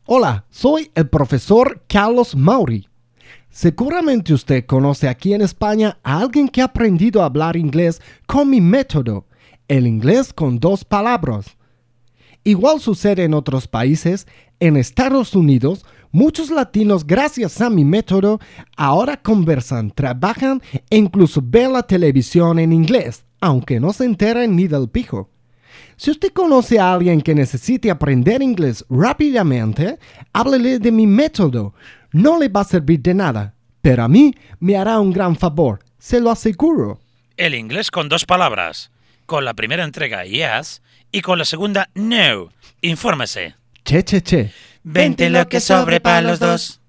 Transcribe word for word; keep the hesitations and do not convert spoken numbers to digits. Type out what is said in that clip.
Hola, soy el profesor Carlos Mauri. Seguramente usted conoce aquí en España a alguien que ha aprendido a hablar inglés con mi método, el inglés con dos palabras. Igual sucede en otros países. En Estados Unidos, muchos latinos, gracias a mi método, ahora conversan, trabajan e incluso ven la televisión en inglés, aunque no se enteren ni del pijo. Si usted conoce a alguien que necesite aprender inglés rápidamente, háblele de mi método. No le va a servir de nada, pero a mí me hará un gran favor, se lo aseguro. El inglés con dos palabras. Con la primera entrega, yes, y con la segunda, no. Infórmese. Che, che, che. Vente lo que sobre para los dos.